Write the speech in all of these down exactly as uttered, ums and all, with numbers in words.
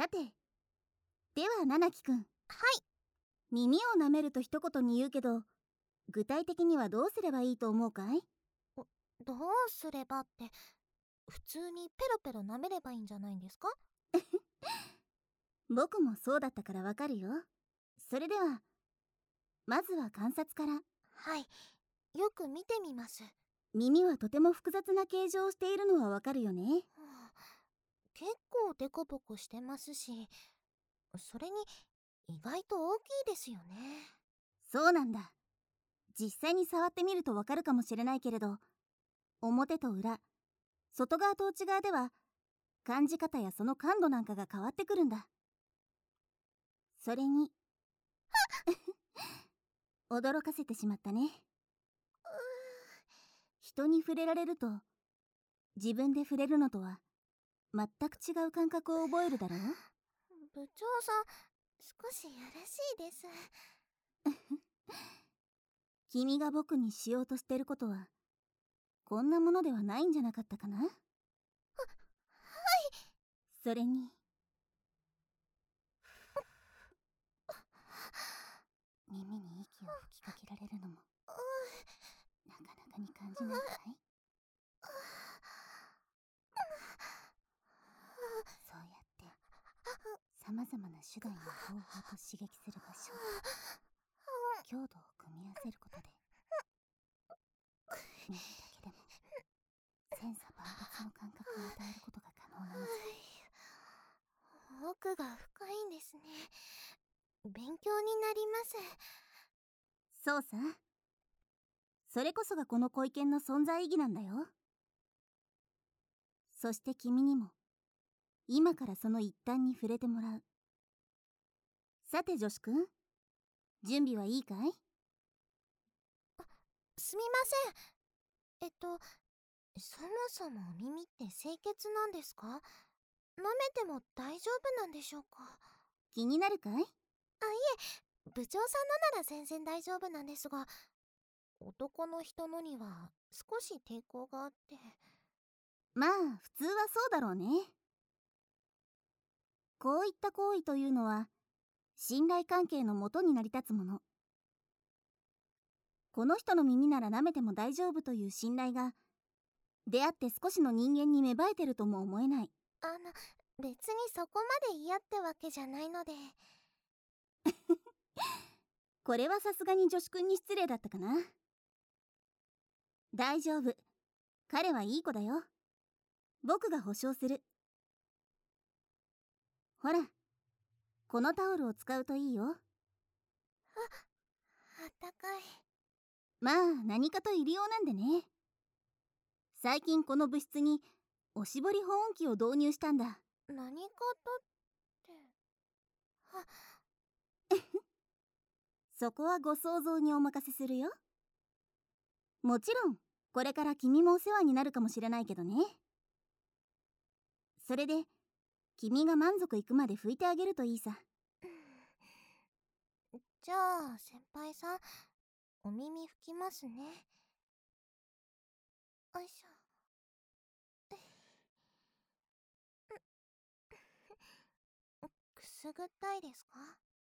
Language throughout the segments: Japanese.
さて、では七木くん。 はい。 耳を舐めると一言に言うけど、具体的にはどうすればいいと思うかい？ どうすればって、普通にペロペロ舐めればいいんじゃないんですか？ 僕もそうだったからわかるよ。それではまずは観察から。 はい、よく見てみます。 耳はとても複雑な形状をしているのはわかるよね。 結構デコボコしてますし、それに意外と大きいですよね。 そうなんだ。実際に触ってみるとわかるかもしれないけれど、表と裏、外側と内側では感じ方やその感度なんかが変わってくるんだ。それに驚かせてしまったね。人に触れられると自分で触れるのとは全く違う感覚を覚えるだろう。 部長さん、少しやらしいです。 君が僕にしようとしてることはこんなものではないんじゃなかったかな。は、はい。それに耳に息を吹きかけられるのもなかなかに感じないかい？そうやってさまざまな手段や方法と刺激する場所、強度を組み合わせることで耳だけでも千差万別の感覚を与えることが可能なのさ。 奥が深いんですね。勉強になります。 そうさ。それこそがこの小意見の存在意義なんだよ。そして君にも今からその一端に触れてもらう。さて女子くん、準備はいいかい？ すみません。えっとそもそも耳って清潔なんですか？舐めても大丈夫なんでしょうか？ 気になるかい？あ、いえ、部長さんのなら全然大丈夫なんですが、男の人のには少し抵抗があって。 まあ普通はそうだろうね。こういった行為というのは信頼関係のもとに成り立つもの。この人の耳なら舐めても大丈夫という信頼が出会って少しの人間に芽生えてるとも思えない。 あの、別にそこまで嫌ってわけじゃないので。 これはさすがに女子くんに失礼だったかな。大丈夫、彼はいい子だよ。僕が保証する。ほら、このタオルを使うといいよ。あ、 あったかい。 まあ何かと入り用なんでね。最近この物質におしぼり保温器を導入したんだ。 何かとってはそこはご想像にお任せするよ。もちろんこれから君もお世話になるかもしれないけどね。それで君が満足いくまで拭いてあげるといいさ。 じゃあ先輩さん、お耳拭きますね。よいしょ。くすぐったいですか？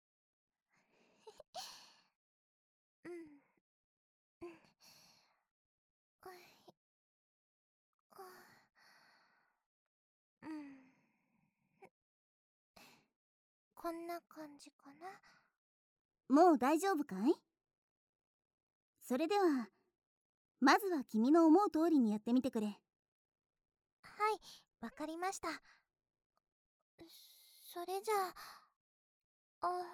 うん、うん、はい、あ、うん、こんな感じかな。 もう大丈夫かい？それではまずは君の思う通りにやってみてくれ。 はい、わかりました。それじゃあ、あ、は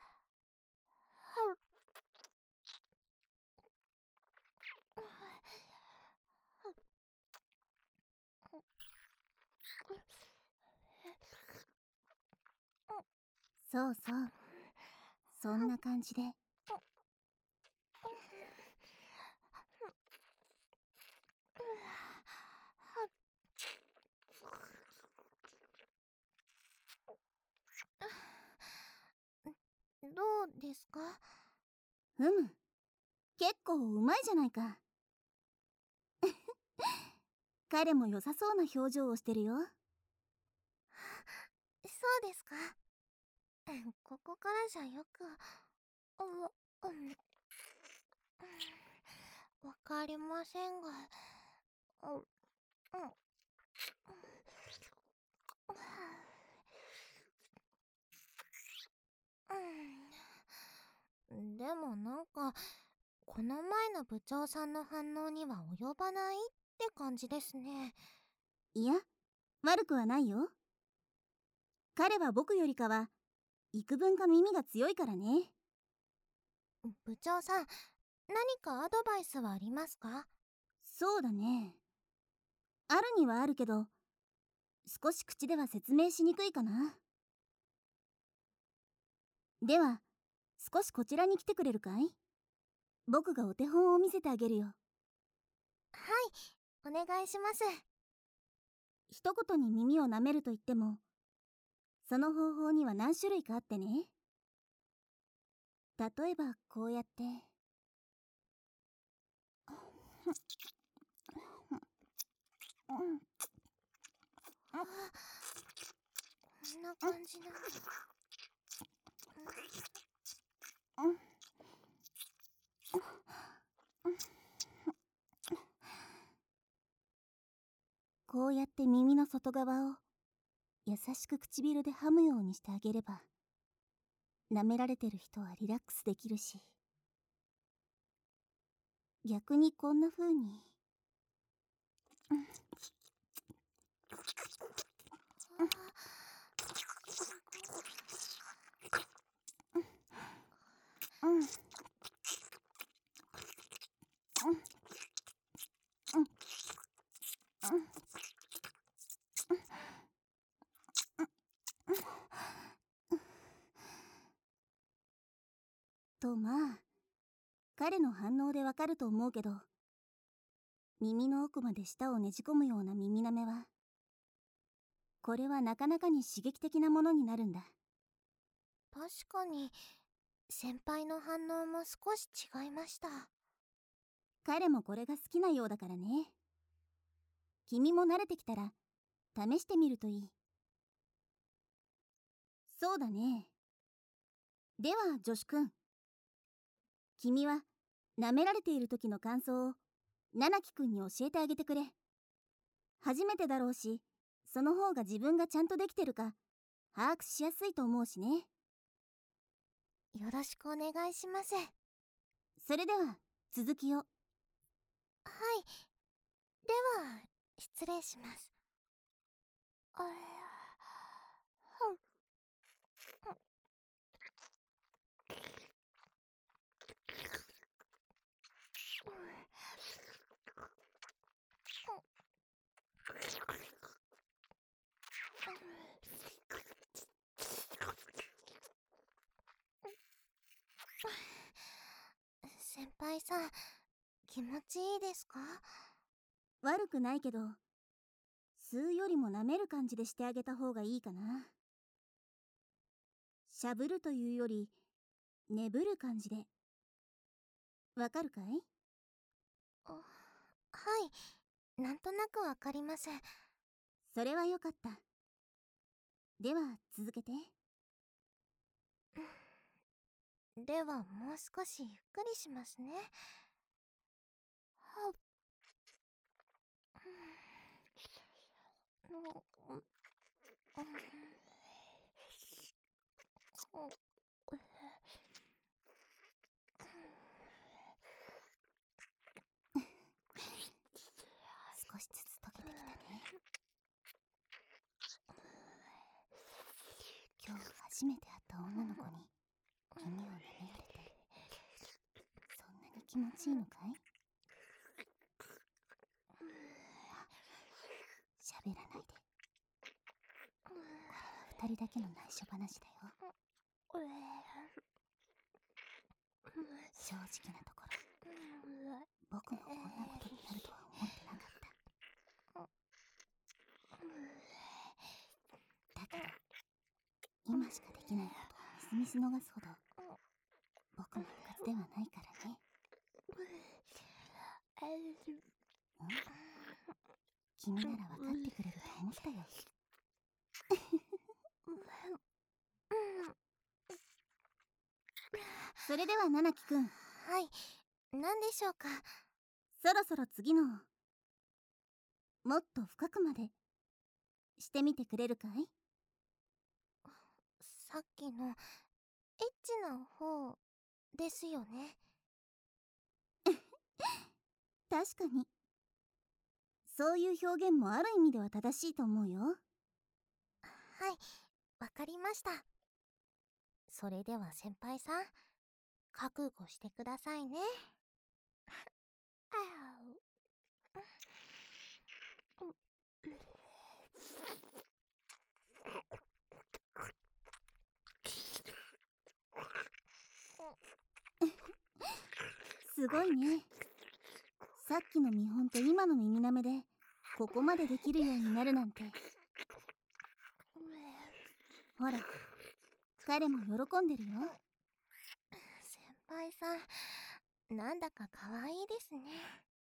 そうそう、そんな感じで。 どうですか？ ふむ、結構うまいじゃないか。彼も良さそうな表情をしてるよ。 そうですか。ここからじゃよく、あ、うん、わかりませんが、うん、うん、うん、でもなんか、この前の部長さんの反応には及ばないって感じですね。 いや、悪くはないよ。彼は僕よりかは幾分か耳が強いからね。 部長さん、何かアドバイスはありますか？ そうだね。あるにはあるけど、少し口では説明しにくいかな。では、少しこちらに来てくれるかい？僕がお手本を見せてあげるよ。 はい、お願いします。 一言に耳を舐めると言っても、その方法には何種類かあってね。例えばこうやって。 あ、こんな感じなんだ。 こうやって耳の外側を優しく唇で噛むようにしてあげれば、舐められてる人はリラックスできるし、逆にこんな風に。とまあ、彼の反応でわかると思うけど、耳の奥まで舌をねじ込むような耳舐めは、これはなかなかに刺激的なものになるんだ。 確かに、先輩の反応も少し違いました。 彼もこれが好きなようだからね。君も慣れてきたら試してみるといい。そうだね。では女子くん、君は舐められている時の感想を七木くんに教えてあげてくれ。初めてだろうし、その方が自分がちゃんとできてるか把握しやすいと思うしね。 よろしくお願いします。 それでは続きを。 はい。では、失礼します。あれ、先輩さん、気持ちいいですか？ 悪くないけど、吸うよりも舐める感じでしてあげた方がいいかな。しゃぶるというよりねぶる感じで。わかるかい？ あ、はい、なんとなくわかります。 それはよかった。では続けて。 ではもう少しゆっくりしますね。はっ、うん、 少しずつ溶けてきたね。今日初めて会った女の子に耳を舐められて、そんなに気持ちいいのかい？喋らないで。これは二人だけの内緒話だよ。正直なところ、僕もこんなことになるとは思ってなかった。だけど、今しかできないことをみすみす逃すほど僕も部活ではないからね。ん？君なら分かってくれると思ったよ。 それでは七木くん、 はい、何でしょうか。 そろそろ次のもっと深くまでしてみてくれるかい？ さっきのエッチな方ですよね。 確かにそういう表現もある意味では正しいと思うよ。 はい、わかりました。それでは先輩さん、覚悟してくださいね。 すごいね。さっきの見本と今の耳なめでここまでできるようになるなんて。ほら、彼も喜んでるよ。 先輩さん、なんだか可愛いですね。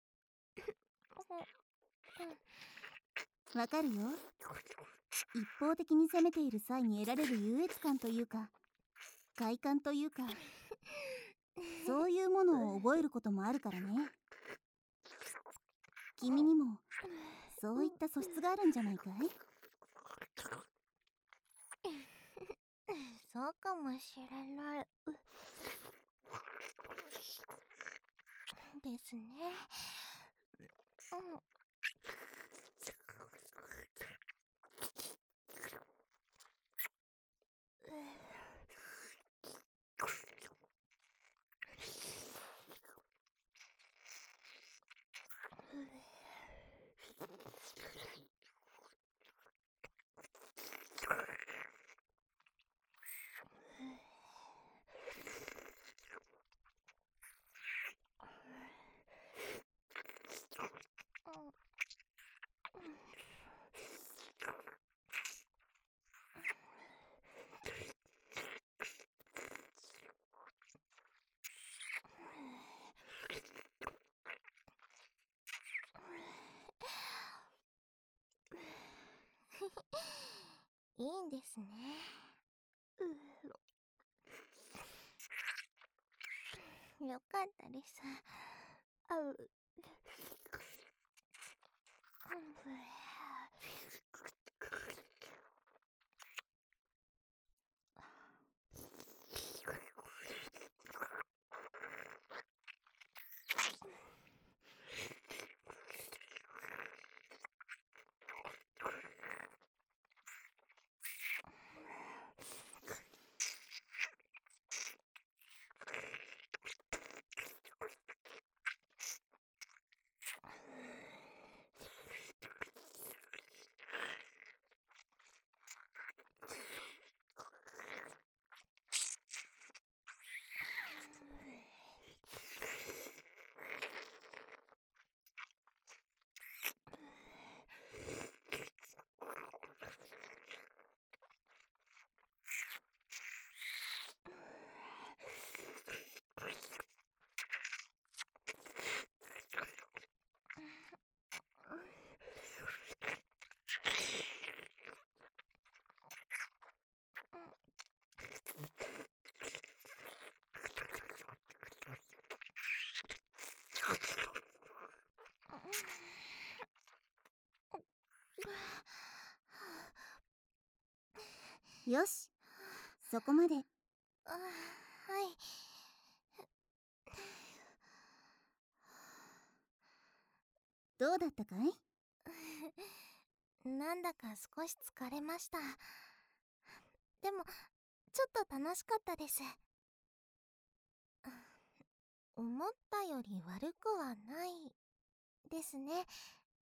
わかるよ。一方的に攻めている際に得られる優越感というか、快感というか、そういうものを覚えることもあるからね。君にもそういった素質があるんじゃないかい？ そうかもしれないですね。うん。いいんですね。よかったです。あう。 よし、そこまで。 あ、はい。 どうだったかい？ なんだか少し疲れました。でもちょっと楽しかったです。思ったより悪くはないですね。はい。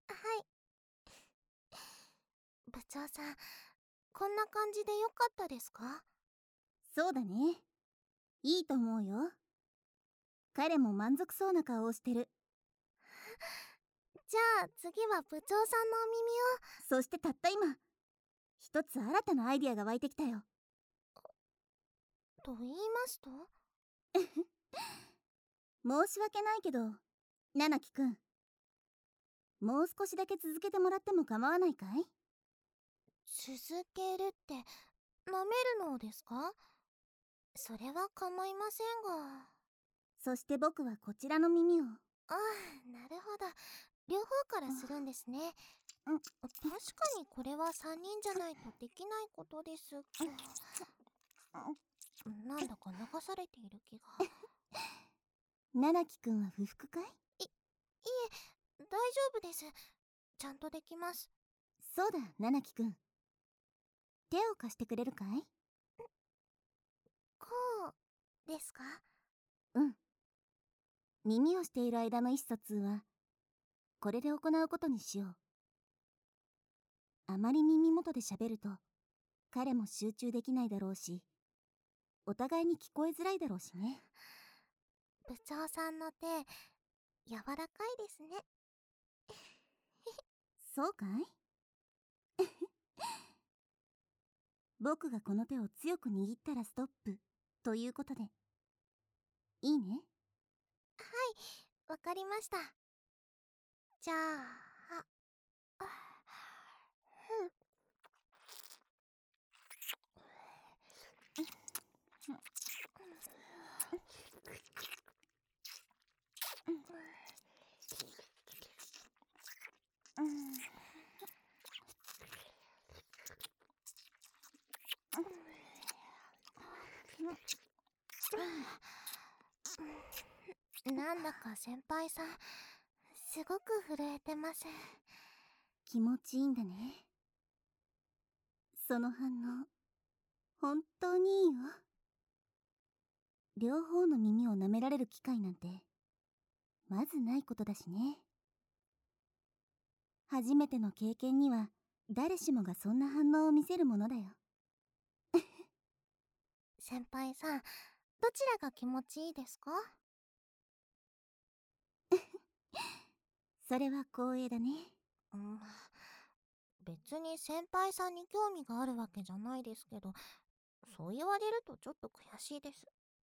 部長さん、こんな感じでよかったですか？ そうだね。いいと思うよ。彼も満足そうな顔をしてる。 じゃあ次は部長さんのお耳を。 そしてたった今、一つ新たなアイディアが湧いてきたよ。 と言いますと？ 申し訳ないけど、七木くん、もう少しだけ続けてもらっても構わないかい？ 続けるって、舐めるのですか？ それは構いませんが。 そして僕はこちらの耳を。 ああ、なるほど。両方からするんですね。 うん、 確かにこれはさんにんじゃないとできないことです。なんだか流されている気が。 七木くんは不服かい？ い、いえ、大丈夫です。ちゃんとできます。 そうだ、七木くん。手を貸してくれるかい？ こうですか？ うん。耳をしている間の意思疎通はこれで行うことにしよう。あまり耳元で喋ると彼も集中できないだろうし、お互いに聞こえづらいだろうしね。 部長さんの手、柔らかいですね。 そうかい？僕がこの手を強く握ったらストップということでいいね？ はい、わかりました。じゃあ、あ、ふん。なんだか先輩さん、すごく震えてます。 気持ちいいんだね。その反応本当にいいよ。両方の耳を舐められる機会なんてまずないことだしね。初めての経験には誰しもがそんな反応を見せるものだよ。 先輩さん、どちらが気持ちいいですか？ それは光栄だね。 うん、別に先輩さんに興味があるわけじゃないですけど、そう言われるとちょっと悔しいです。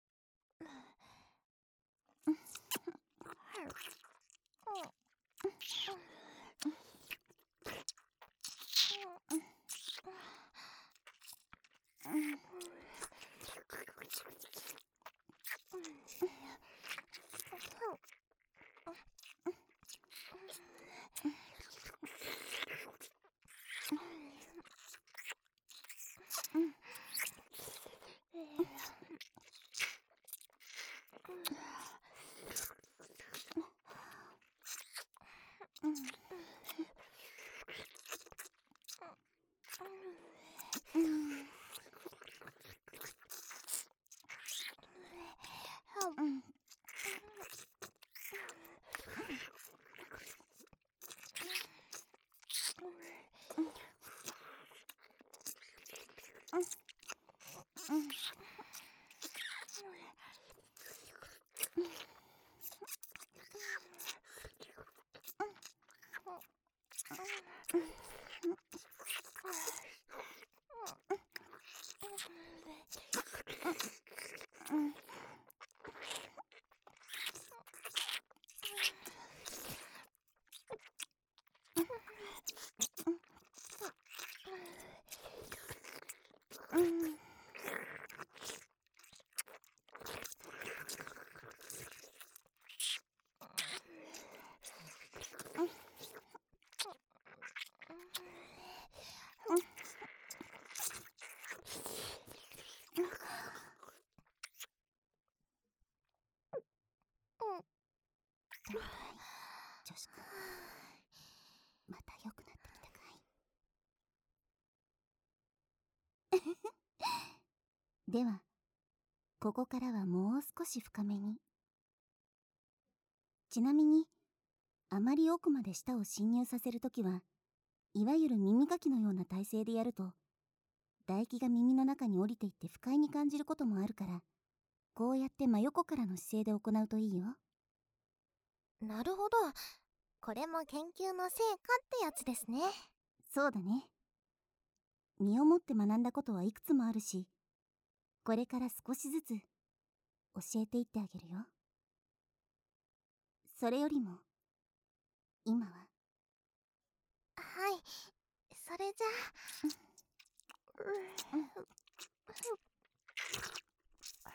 どうだい、女子くん。また良くなってきたかい？ではここからはもう少し深めに。ちなみにあまり奥まで舌を侵入させるときはいわゆる耳かきのような体勢でやると唾液が耳の中に降りていって不快に感じることもあるから、こうやって真横からの姿勢で行うといいよ。 なるほど。これも研究の成果ってやつですね。 そうだね。身をもって学んだことはいくつもあるし、これから少しずつ教えていってあげるよ。それよりも今は。 はい、それじゃあ、